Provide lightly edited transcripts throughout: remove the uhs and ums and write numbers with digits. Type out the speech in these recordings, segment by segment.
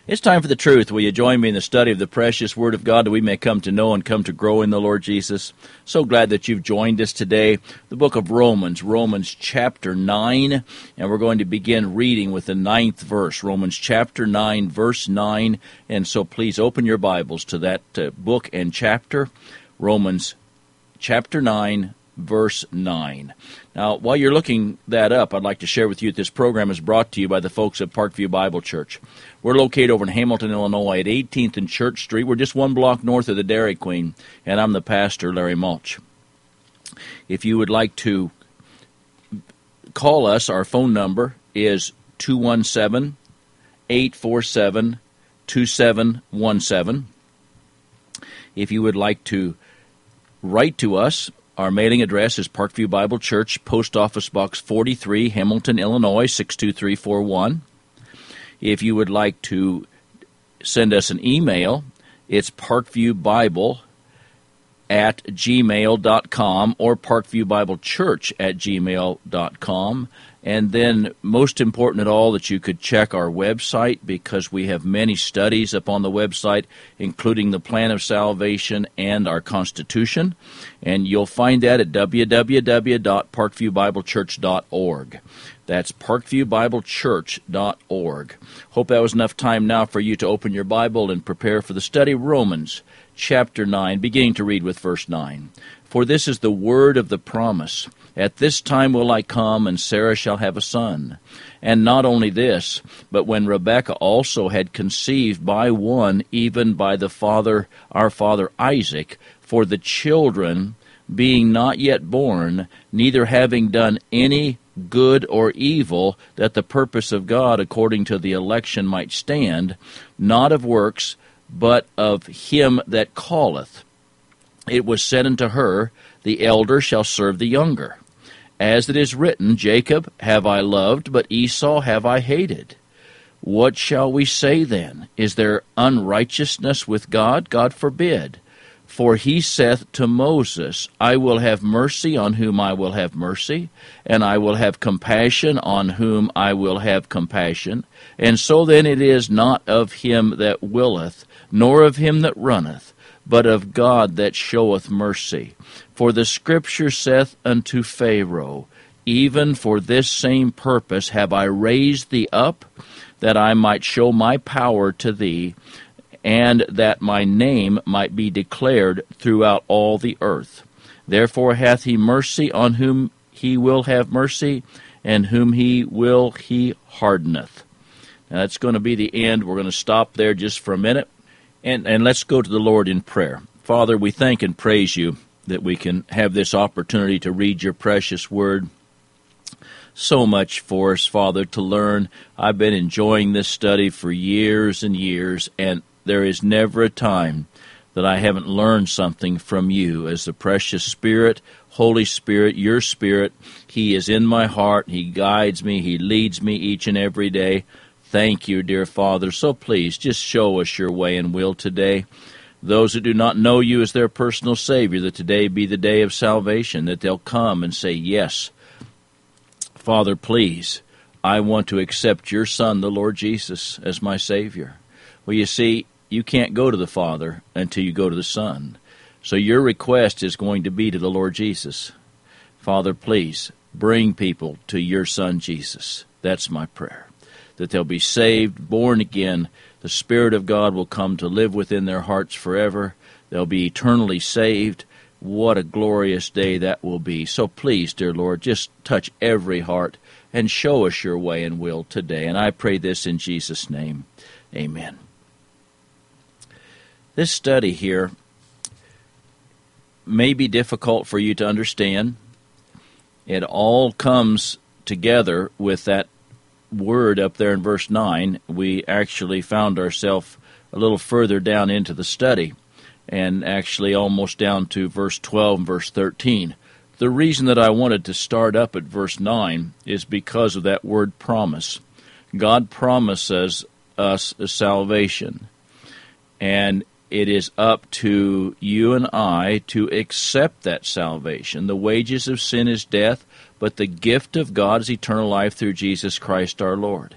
It's time for the truth. Will you join me in the study of the precious Word of God that we may come to know and come to grow in the Lord Jesus? So glad that you've joined us today. The book of Romans, Romans chapter 9, and we're going to begin reading with the 9th verse, Romans chapter 9, verse 9. And so please open your Bibles to that book and chapter, Romans chapter 9, verse 9. Now, while you're looking that up, I'd like to share with you that this program is brought to you by the folks at Parkview Bible Church. We're located over in Hamilton, Illinois at 18th and Church Street. We're just one block north of the Dairy Queen, and I'm the pastor, Larry Mulch. If you would like to call us, our phone number is 217-847-2717. If you would like to write to us, our mailing address is Parkview Bible Church, Post Office Box 43, Hamilton, Illinois, 62341. If you would like to send us an email, it's parkviewbible@gmail.com or parkviewbiblechurch@gmail.com. And then, most important at all, that you could check our website, because we have many studies up on the website, including the plan of salvation and our Constitution. And you'll find that at www.parkviewbiblechurch.org. That's parkviewbiblechurch.org. Hope that was enough time now for you to open your Bible and prepare for the study. Romans chapter 9, beginning to read with verse 9. For this is the word of the promise. At this time will I come, and Sarah shall have a son. And not only this, but when Rebekah also had conceived by one, even by the father, our father Isaac, for the children being not yet born, neither having done any good or evil, that the purpose of God according to the election might stand, not of works, but of him that calleth. It was said unto her, the elder shall serve the younger. As it is written, Jacob have I loved, but Esau have I hated. What shall we say then? Is there unrighteousness with God? God forbid. For he saith to Moses, I will have mercy on whom I will have mercy, and I will have compassion on whom I will have compassion. And so then it is not of him that willeth, nor of him that runneth, but of God that showeth mercy. For the Scripture saith unto Pharaoh, even for this same purpose have I raised thee up, that I might show my power to thee, and that my name might be declared throughout all the earth. Therefore hath he mercy on whom he will have mercy, and whom he will he hardeneth. Now that's going to be the end. We're going to stop there just for a minute. And let's go to the Lord in prayer. Father, we thank and praise you that we can have this opportunity to read your precious word. So much for us, Father, to learn. I've been enjoying this study for years and years, and there is never a time that I haven't learned something from you as the precious Spirit, Holy Spirit, your Spirit. He is in my heart. He guides me. He leads me each and every day. Thank you, dear Father. So please, just show us your way and will today. Those who do not know you as their personal Savior, that today be the day of salvation, that they'll come and say, yes, Father, please, I want to accept your Son, the Lord Jesus, as my Savior. Well, you see, you can't go to the Father until you go to the Son. So your request is going to be to the Lord Jesus. Father, please, bring people to your Son, Jesus. That's my prayer. That they'll be saved, born again. The Spirit of God will come to live within their hearts forever. They'll be eternally saved. What a glorious day that will be. So please, dear Lord, just touch every heart and show us your way and will today. And I pray this in Jesus' name. Amen. This study here may be difficult for you to understand. It all comes together with that word up there in verse 9. We actually found ourselves a little further down into the study, and actually almost down to verse 12 and verse 13. The reason that I wanted to start up at verse 9 is because of that word promise. God promises us salvation, and it is up to you and I to accept that salvation. The wages of sin is death, but the gift of God is eternal life through Jesus Christ our Lord.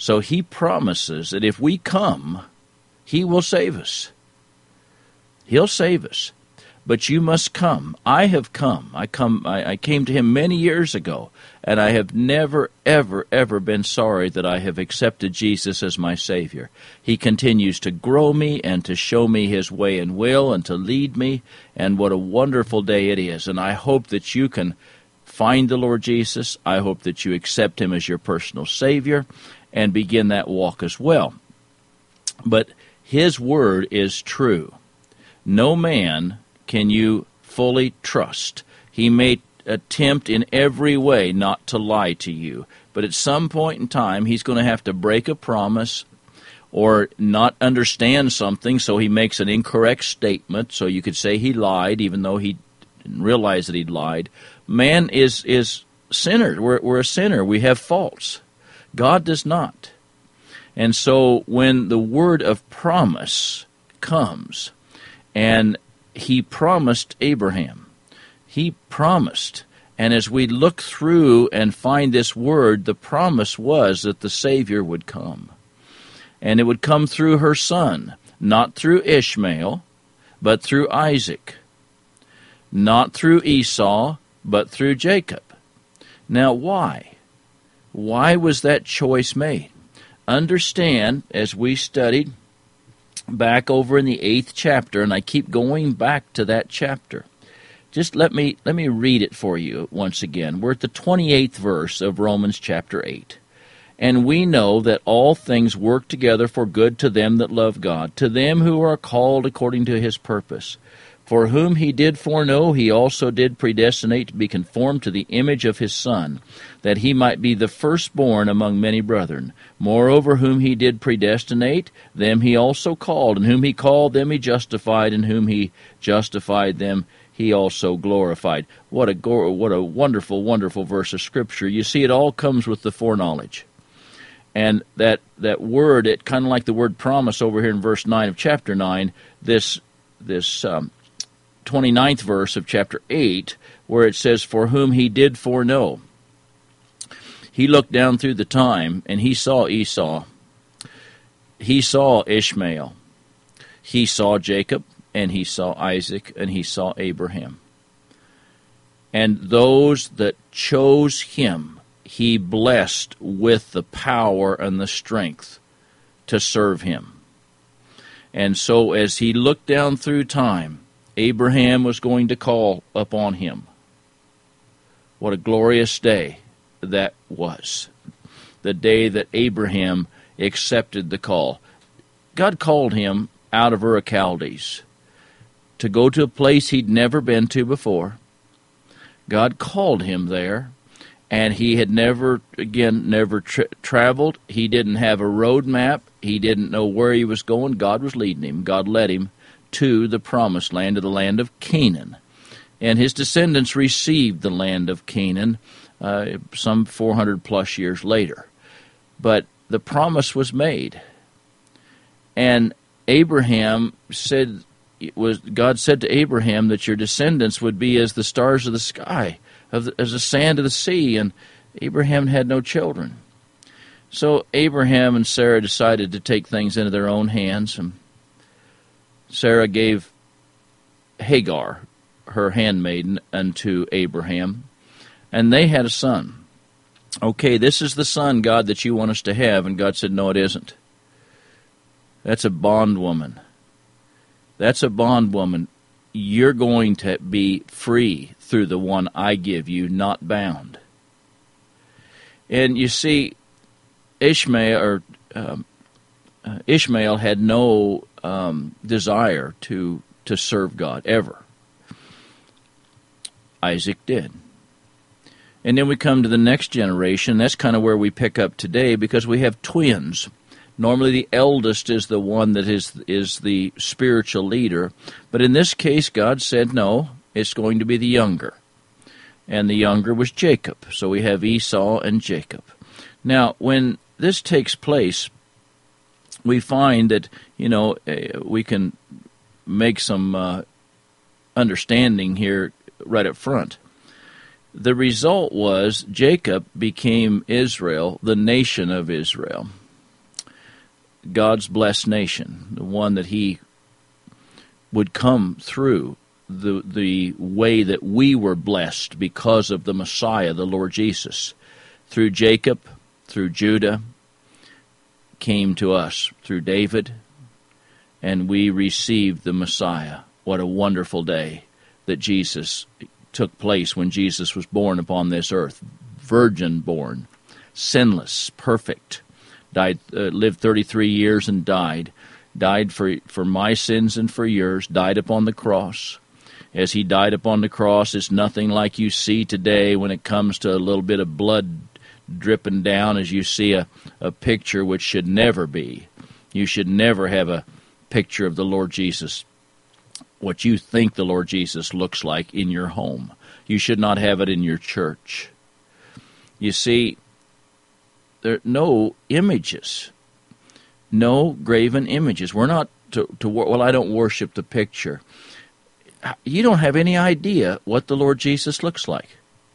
So he promises that if we come, he will save us. He'll save us. But you must come. I have come. I came to him many years ago, and I have never, ever, ever been sorry that I have accepted Jesus as my Savior. He continues to grow me and to show me his way and will and to lead me, and what a wonderful day it is. And I hope that you can find the Lord Jesus. I hope that you accept him as your personal Savior and begin that walk as well. But his word is true. No man can you fully trust. He may attempt in every way not to lie to you, but at some point in time he's going to have to break a promise or not understand something, so he makes an incorrect statement, so you could say he lied even though he didn't realize that he'd lied. Man is sinner. We're a sinner. We have faults. God does not. And so when the word of promise comes, and he promised Abraham. He promised. And as we look through and find this word, the promise was that the Savior would come. And it would come through her son, not through Ishmael, but through Isaac. Not through Esau, but through Jacob. Now why? Why was that choice made? Understand, as we studied back over in the 8th chapter, and I keep going back to that chapter. Just let me read it for you once again. We're at the 28th verse of Romans chapter 8. And we know that all things work together for good to them that love God, to them who are called according to his purpose. For whom he did foreknow, he also did predestinate to be conformed to the image of his Son, that he might be the firstborn among many brethren. Moreover, whom he did predestinate, them he also called, and whom he called, them he justified, and whom he justified, them he also glorified. What a wonderful, wonderful verse of Scripture. You see, it all comes with the foreknowledge. And that word, it kind of like the word promise over here in verse 9 of chapter 9, this 29th verse of chapter 8, where it says, for whom he did foreknow. He looked down through the time, and he saw Esau. He saw Ishmael. He saw Jacob, and he saw Isaac, and he saw Abraham. And those that chose him, he blessed with the power and the strength to serve him. And so as he looked down through time, Abraham was going to call upon him. What a glorious day that was. The day that Abraham accepted the call. God called him out of Ur of Chaldees to go to a place he'd never been to before. God called him there, and he had never traveled. He didn't have a road map. He didn't know where he was going. God was leading him. God led him to the promised land, to the land of Canaan. And his descendants received the land of Canaan some 400 plus years later. But the promise was made. And Abraham said, God said to Abraham that your descendants would be as the stars of the sky, as the sand of the sea, and Abraham had no children. So Abraham and Sarah decided to take things into their own hands, and Sarah gave Hagar, her handmaiden, unto Abraham, and they had a son. Okay, this is the son, God, that you want us to have. And God said, no, it isn't. That's a bondwoman. That's a bondwoman. You're going to be free through the one I give you, not bound. And you see, Ishmael had no desire to serve God, ever. Isaac did. And then we come to the next generation. That's kind of where we pick up today, because we have twins. Normally the eldest is the one that is the spiritual leader. But in this case, God said, no, it's going to be the younger. And the younger was Jacob. So we have Esau and Jacob. Now, when this takes place, we find that, we can make some understanding here right up front. The result was Jacob became Israel, the nation of Israel. God's blessed nation, the one that he would come through the way that we were blessed because of the Messiah, the Lord Jesus. Through Jacob, through Judah, came to us through David, and we received the Messiah. What a wonderful day that Jesus took place when Jesus was born upon this earth. Virgin born, sinless, perfect. Lived 33 years and died. Died for my sins and for yours. Died upon the cross. As he died upon the cross, it's nothing like you see today when it comes to a little bit of blood dripping down as you see a picture, which should never be. You should never have a picture of the Lord Jesus, what you think the Lord Jesus looks like, in your home. You should not have it in your church. You see, there are no images, no graven images. We're not well, I don't worship the picture. You don't have any idea what the Lord Jesus looks like.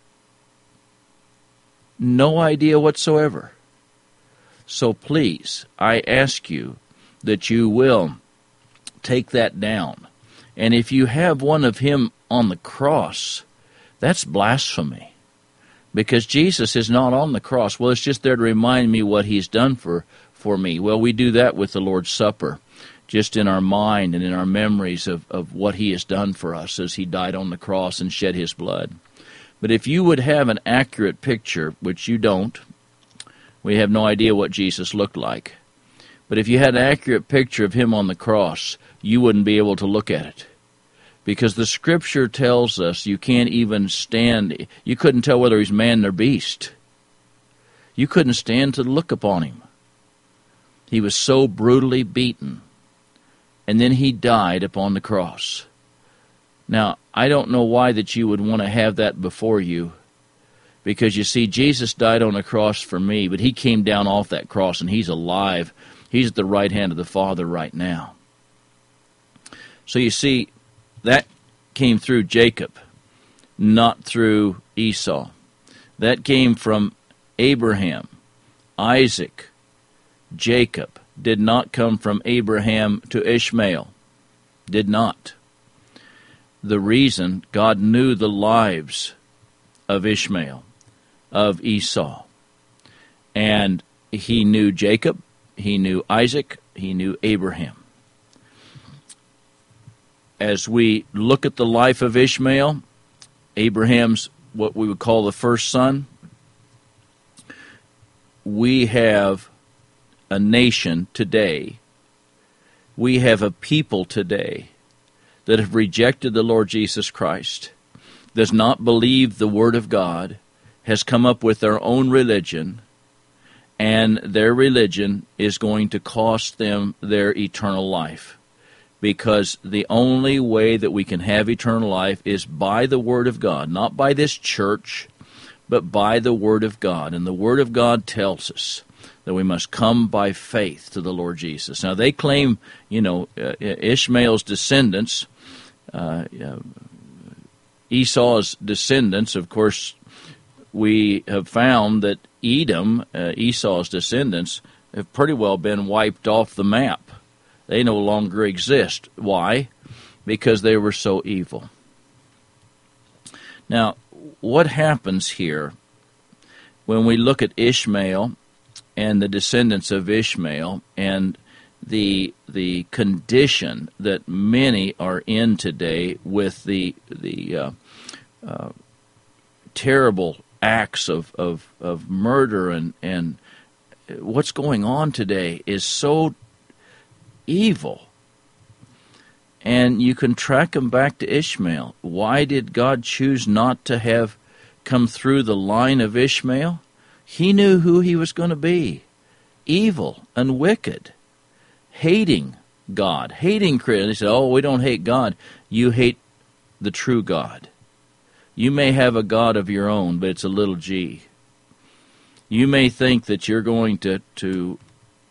No idea whatsoever. So please, I ask you that you will take that down. And if you have one of him on the cross, that's blasphemy. Because Jesus is not on the cross. Well, it's just there to remind me what he's done for me. Well, we do that with the Lord's Supper, just in our mind and in our memories of what he has done for us as he died on the cross and shed his blood. But if you would have an accurate picture, which you don't, we have no idea what Jesus looked like. But if you had an accurate picture of him on the cross, you wouldn't be able to look at it. Because the Scripture tells us you can't even stand, you couldn't tell whether he's man or beast. You couldn't stand to look upon him. He was so brutally beaten. And then he died upon the cross. Now, I don't know why that you would want to have that before you. Because you see, Jesus died on the cross for me, but he came down off that cross and he's alive. He's at the right hand of the Father right now. So you see, that came through Jacob, not through Esau. That came from Abraham, Isaac, Jacob. Did not come from Abraham to Ishmael. Did not. The reason, God knew the lives of Ishmael, of Esau. And he knew Jacob, he knew Isaac, he knew Abraham. As we look at the life of Ishmael, Abraham's what we would call the first son, we have a nation today. We have a people today that have rejected the Lord Jesus Christ, does not believe the Word of God, has come up with their own religion, and their religion is going to cost them their eternal life. Because the only way that we can have eternal life is by the Word of God, not by this church, but by the Word of God. And the Word of God tells us that we must come by faith to the Lord Jesus. Now, they claim, Ishmael's descendants, Esau's descendants. Of course, we have found that Edom, Esau's descendants, have pretty well been wiped off the map. They no longer exist. Why? Because they were so evil. Now, what happens here when we look at Ishmael and the descendants of Ishmael and the condition that many are in today with the terrible acts of murder and what's going on today is so evil. And you can track them back to Ishmael. Why did God choose not to have come through the line of Ishmael? He knew who he was going to be. Evil and wicked. Hating God. Hating Christians. They said, oh, we don't hate God. You hate the true God. You may have a God of your own, but it's a little g. You may think that you're going to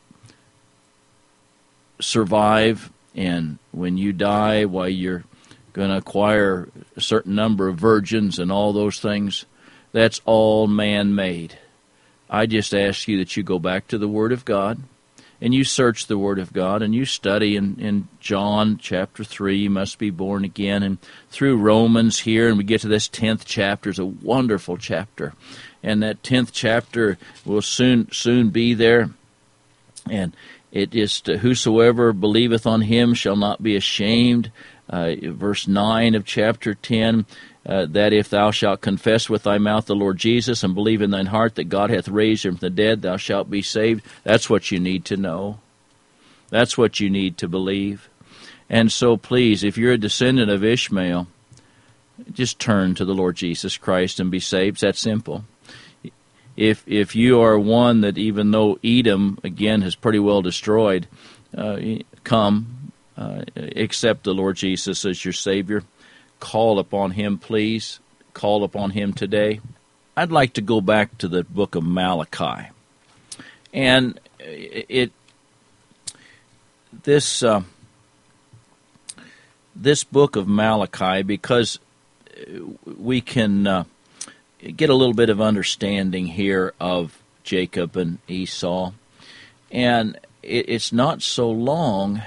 survive, and when you die, why you're going to acquire a certain number of virgins and all those things. That's all man-made. I just ask you that you go back to the Word of God and you search the Word of God, and you study in John chapter 3, you must be born again, and through Romans here, and we get to this 10th chapter. It's a wonderful chapter, and that 10th chapter will soon be there, and it is to whosoever believeth on him shall not be ashamed. Verse 9 of chapter 10, that if thou shalt confess with thy mouth the Lord Jesus and believe in thine heart that God hath raised him from the dead, thou shalt be saved. That's what you need to know. That's what you need to believe. And so please, if you're a descendant of Ishmael, just turn to the Lord Jesus Christ and be saved. It's that simple. If you are one that, even though Edom, again, has pretty well destroyed, accept the Lord Jesus as your Savior. Call upon Him, please. Call upon Him today. I'd like to go back to the book of Malachi. And this book of Malachi, because we can get a little bit of understanding here of Jacob and Esau. And it's not so long.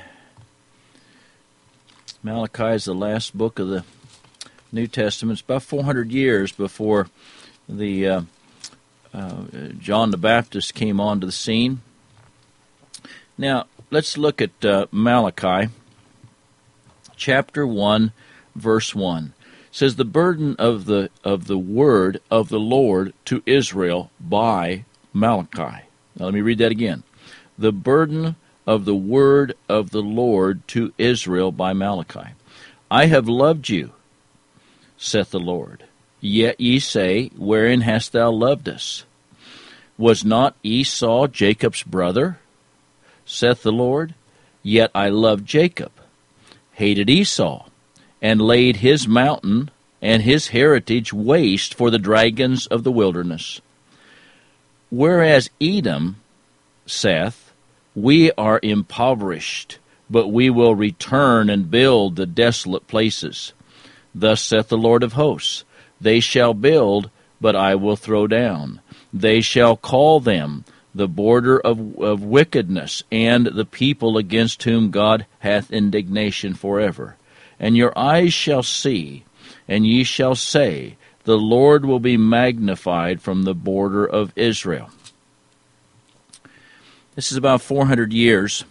Malachi is the last book of the New Testament. It's about 400 years before the John the Baptist came onto the scene. Now, let's look at Malachi, chapter 1, verse 1. It says, the burden of the word of the Lord to Israel by Malachi. Now, let me read that again. The burden of the word of the Lord to Israel by Malachi. I have loved you, saith the Lord. Yet ye say, wherein hast thou loved us? Was not Esau Jacob's brother? Saith the Lord. Yet I loved Jacob, hated Esau, and laid his mountain and his heritage waste for the dragons of the wilderness. Whereas Edom saith, we are impoverished, but we will return and build the desolate places. Thus saith the Lord of hosts, they shall build, but I will throw down. They shall call them the border of wickedness, and the people against whom God hath indignation forever. And your eyes shall see, and ye shall say, the Lord will be magnified from the border of Israel. This is about 400 years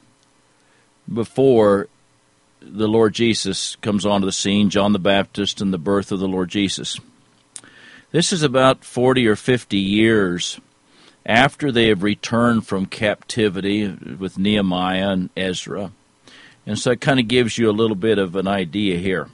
before the Lord Jesus comes onto the scene, John the Baptist and the birth of the Lord Jesus. This is about 40 or 50 years after they have returned from captivity with Nehemiah and Ezra. And so it kind of gives you a little bit of an idea here.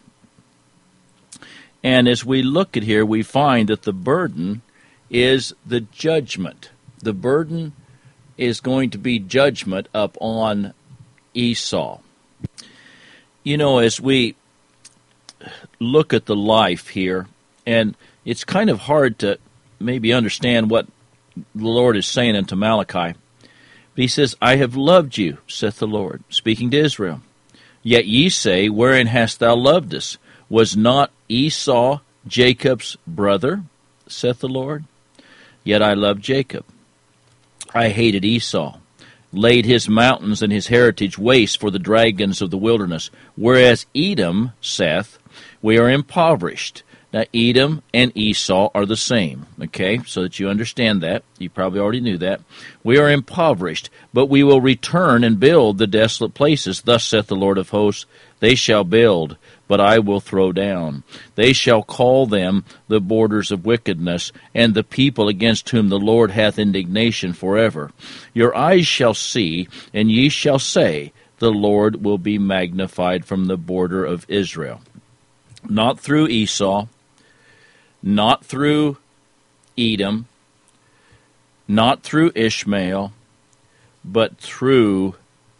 And as we look at here, we find that the burden is the judgment. The burden is going to be judgment upon Esau. You know, as we look at the life here, and it's kind of hard to maybe understand what the Lord is saying unto Malachi. But he says, I have loved you, saith the Lord, speaking to Israel. Yet ye say, wherein hast thou loved us? Was not Esau Jacob's brother, saith the Lord? Yet I loved Jacob. I hated Esau, laid his mountains and his heritage waste for the dragons of the wilderness. Whereas Edom saith, we are impoverished. Now, Edom and Esau are the same, okay, so that you understand that. You probably already knew that. We are impoverished, but we will return and build the desolate places. Thus saith the Lord of hosts, they shall build, but I will throw down. They shall call them the borders of wickedness, and the people against whom the Lord hath indignation forever. Your eyes shall see, and ye shall say, the Lord will be magnified from the border of Israel. Not through Esau, not through Edom, not through Ishmael, but through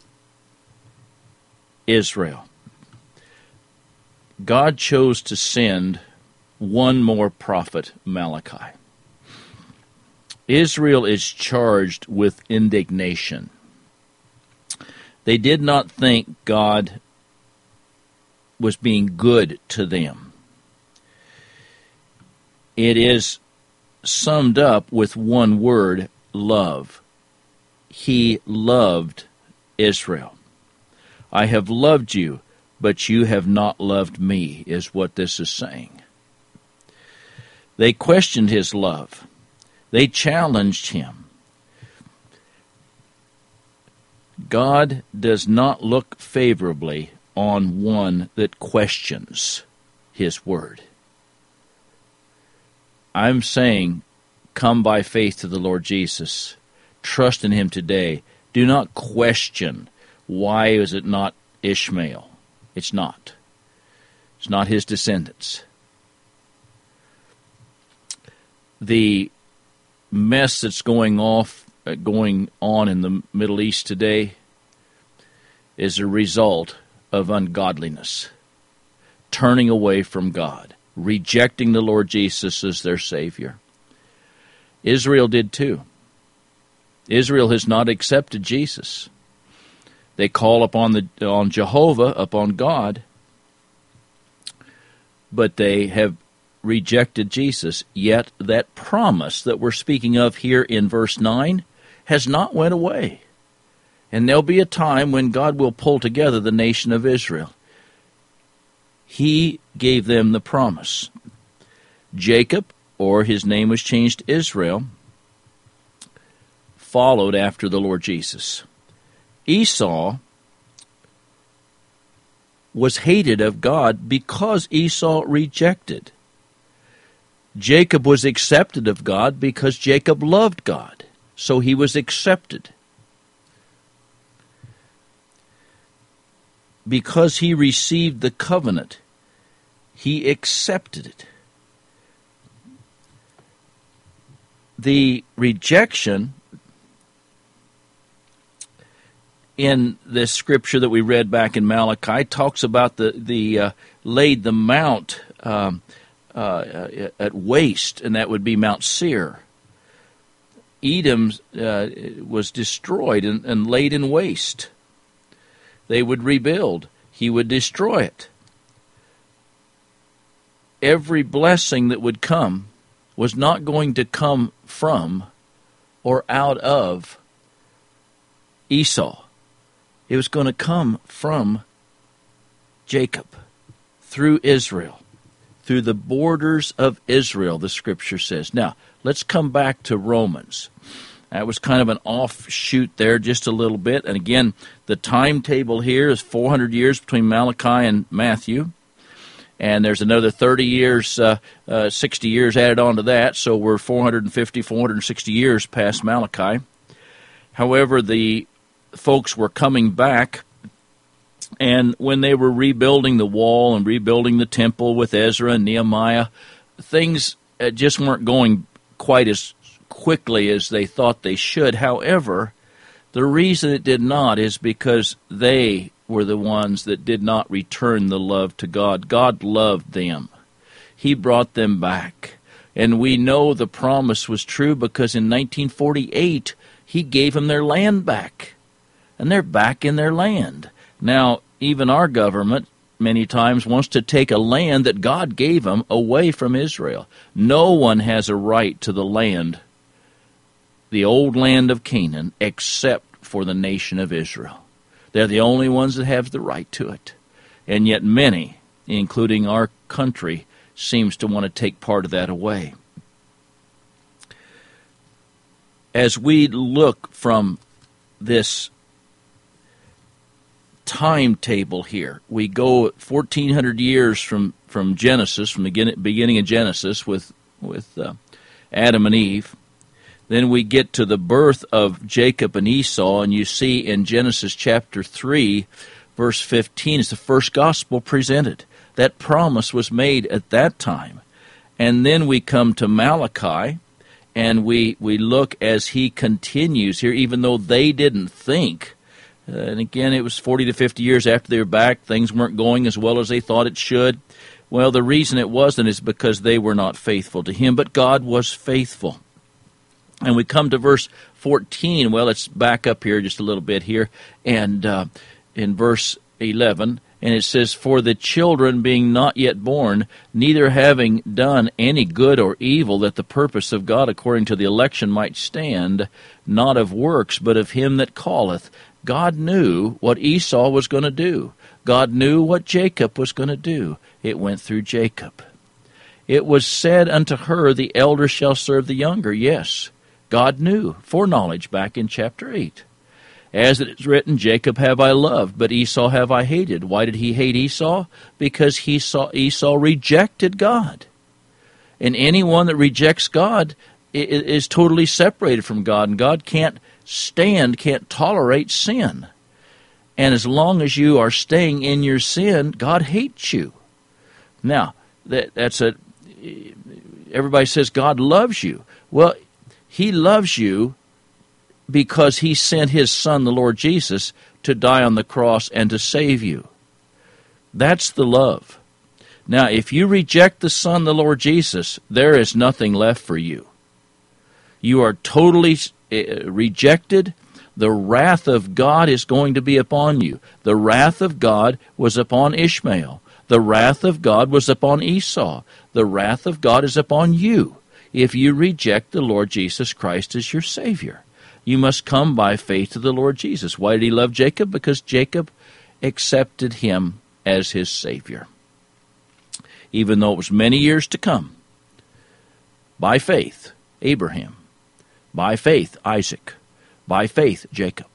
Israel. God chose to send one more prophet, Malachi. Israel is charged with indignation. They did not think God was being good to them. It is summed up with one word, love. he loved Israel. I have loved you, but you have not loved me, is what this is saying. They questioned his love. They challenged him. God does not look favorably on one that questions his word. I'm saying, come by faith to the Lord Jesus. Trust in him today. Do not question, why is it not Ishmael? It's not. It's not his descendants. The mess that's going on in the Middle East today is a result of ungodliness, turning away from God, rejecting the Lord Jesus as their Savior. Israel did too. Israel has not accepted Jesus. They call on Jehovah, upon God, but they have rejected Jesus. Yet that promise that we're speaking of here in verse 9 has not went away. And there'll be a time when God will pull together the nation of Israel. He gave them the promise. Jacob, or his name was changed to Israel, followed after the Lord Jesus. Esau was hated of God because Esau rejected. Jacob was accepted of God because Jacob loved God, so he was accepted. Because he received the covenant, he accepted it. The rejection in this scripture that we read back in Malachi talks about the laid the mount at waste, and that would be Mount Seir. Edom was destroyed and laid in waste. They would rebuild. He would destroy it. Every blessing that would come was not going to come from or out of Esau. It was going to come from Jacob, through Israel, through the borders of Israel, the Scripture says. Now, let's come back to Romans. That was kind of an offshoot there just a little bit. And again, the timetable here is 400 years between Malachi and Matthew. And there's another 30 years, 60 years added on to that. So we're 460 years past Malachi. However, the folks were coming back, and when they were rebuilding the wall and rebuilding the temple with Ezra and Nehemiah, things just weren't going quite as quickly as they thought they should. However, the reason it did not is because they were the ones that did not return the love to God. God loved them. He brought them back. And we know the promise was true because in 1948, He gave them their land back. And they're back in their land. Now, even our government many times wants to take a land that God gave them away from Israel. No one has a right to the land, the old land of Canaan, except for the nation of Israel. They're the only ones that have the right to it. And yet many, including our country, seems to want to take part of that away. As we look from this timetable here, we go 1,400 years from Genesis, from the beginning of Genesis with Adam and Eve. Then we get to the birth of Jacob and Esau, and you see in Genesis chapter 3, verse 15, is the first gospel presented. That promise was made at that time. And then we come to Malachi, and we look as he continues here, even though they didn't think. And again, it was 40 to 50 years after they were back. Things weren't going as well as they thought it should. Well, the reason it wasn't is because they were not faithful to him, but God was faithful. And we come to verse 14. Well, let's back up here just a little bit here. And in verse 11, And it says, "For the children being not yet born, neither having done any good or evil, that the purpose of God according to the election might stand, not of works, but of him that calleth." God knew what Esau was going to do. God knew what Jacob was going to do. It went through Jacob. It was said unto her, "The elder shall serve the younger." Yes, God knew, foreknowledge back in chapter 8. As it is written, "Jacob have I loved, but Esau have I hated." Why did he hate Esau? Because Esau rejected God. And anyone that rejects God is totally separated from God, and God can't tolerate sin. And as long as you are staying in your sin, God hates you. Now, everybody says God loves you. Well, he loves you because he sent his Son, the Lord Jesus, to die on the cross and to save you. That's the love. Now, if you reject the Son, the Lord Jesus, there is nothing left for you. You are totally rejected. The wrath of God is going to be upon you. The wrath of God was upon Ishmael. The wrath of God was upon Esau. The wrath of God is upon you if you reject the Lord Jesus Christ as your Savior. You must come by faith to the Lord Jesus. Why did he love Jacob? Because Jacob accepted him as his Savior. Even though it was many years to come. By faith, Abraham. By faith, Isaac. By faith, Jacob.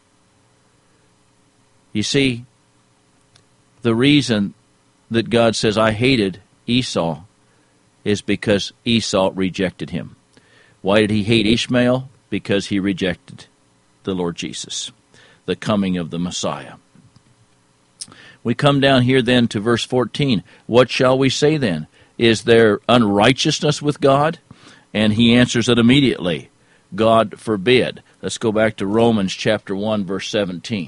You see, the reason that God says, "I hated Esau," is because Esau rejected him. Why did he hate Ishmael? Because he rejected the Lord Jesus, the coming of the Messiah. We come down here then to verse 14. What shall we say then? Is there unrighteousness with God? And he answers it immediately. God forbid. Let's go back to Romans chapter 1, verse 17.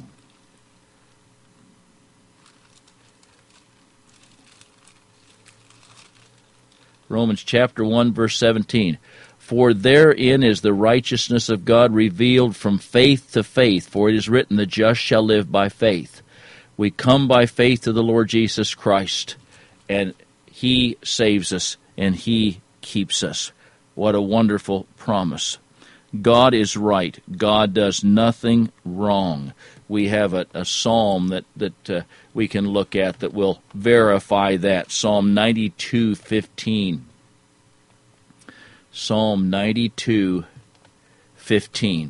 Romans chapter 1, verse 17. "For therein is the righteousness of God revealed from faith to faith, for it is written, the just shall live by faith." We come by faith to the Lord Jesus Christ, and he saves us, and he keeps us. What a wonderful promise. God is right. God does nothing wrong. We have a psalm that we can look at that will verify that. Psalm 92:15. Psalm 92:15.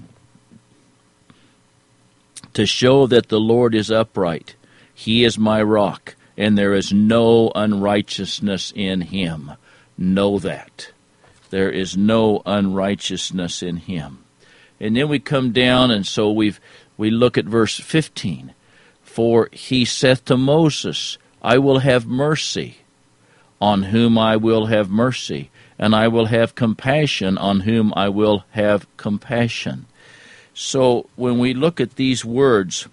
"To show that the Lord is upright, he is my rock, and there is no unrighteousness in him." Know that. There is no unrighteousness in him. And then we come down, and so we look at verse 15. "For he saith to Moses, I will have mercy on whom I will have mercy, and I will have compassion on whom I will have compassion." So when we look at these words,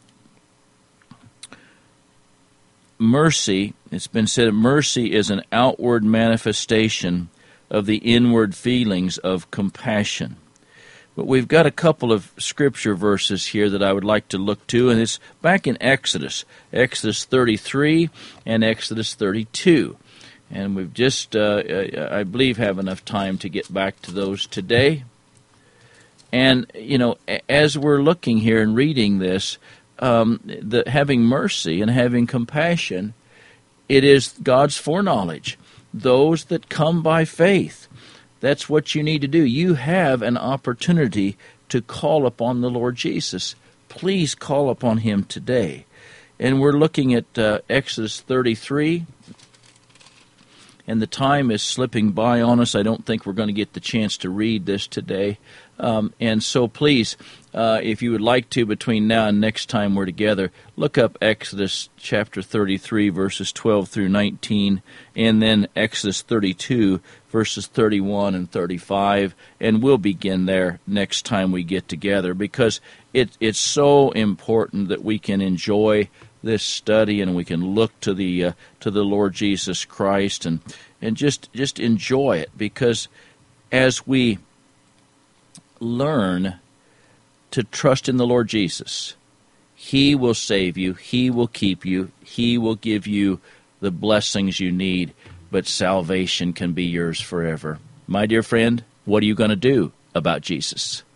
mercy, it's been said, mercy is an outward manifestation of the inward feelings of compassion. But we've got a couple of scripture verses here that I would like to look to, and it's back in Exodus 33 and Exodus 32. And we've just, I believe, have enough time to get back to those today. And, as we're looking here and reading this, having mercy and having compassion, it is God's foreknowledge. Those that come by faith, that's what you need to do. You have an opportunity to call upon the Lord Jesus. Please call upon him today. And we're looking at Exodus 33. And the time is slipping by on us. I don't think we're going to get the chance to read this today. And so please, if you would like to, between now and next time we're together, look up Exodus chapter 33, verses 12 through 19, and then Exodus 32, verses 31 and 35, and we'll begin there next time we get together, because it's so important that we can enjoy this study and we can look to the Lord Jesus Christ and just enjoy it, because as we learn to trust in the Lord Jesus He will save you. He will keep you. He will give you the blessings you need, but salvation can be yours forever. My dear friend, what are you going to do about Jesus?